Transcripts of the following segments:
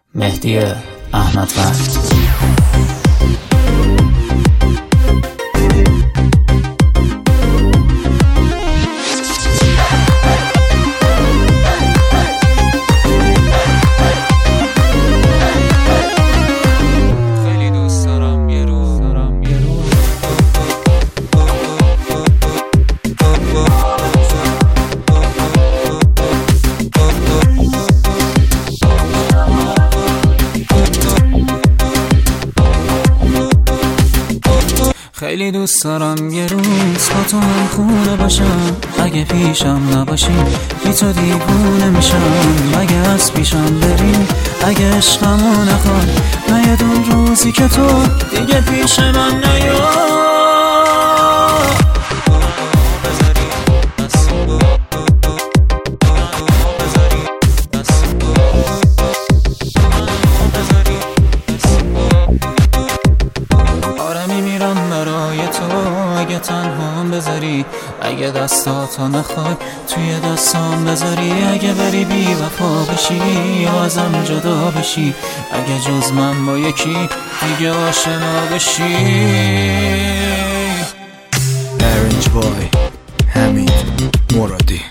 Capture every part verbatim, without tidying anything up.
مهدی احمدوند. خیلی دوست دارم یه روز با تو هم خونه باشم، اگه پیشم نباشی بی تو دیوونه میشم. اگه از پیشم بری، اگه عشقمو نخوای، نیادون روزی که تو دیگه پیش من نیا. اگه تنهام بذاری، اگه دستاتو نخوای توی دستام بذاری، اگه بری بی وفا بشی یا ازم جدا بشی، اگه جز من با یکی دیگه آشنا بشی. نارنج بای حمید مرادی.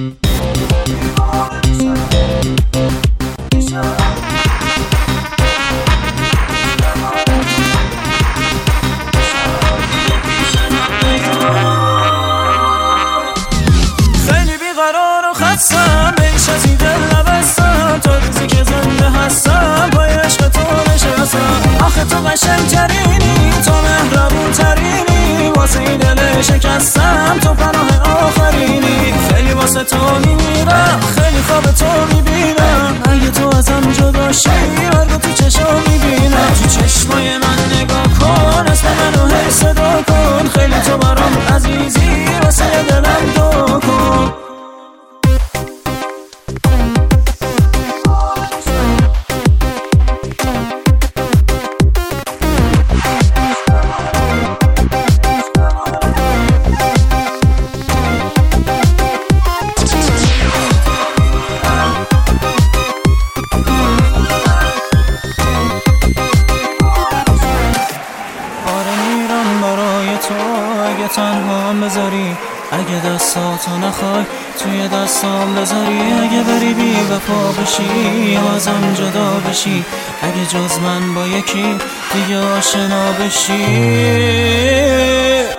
خستم بیش از این دل نبستم، تا روزی که زنده هستم با عشق تو نشستم. آخه تو قشنگ ترینی، تو مهربون ترینی، واسه این دل شکستم تو پناه آخرینی. خیلی واسه تو میمیرم، خیلی خواب تو میبینم، اگه تو ازم جدا شی مرگو تو چشم میبینم. تو چشمای من نگاه کن، اسم منو هی صدا کن، خیلی تو برام عزیزی، واسه دلم دو کن. اگه تنهام بذاری، اگه دستاتو نخوای توی دستام بذاری، اگه بری بی وفا بشی یا ازم جدا بشی، اگه جز من با یکی دیگه آشنا بشی.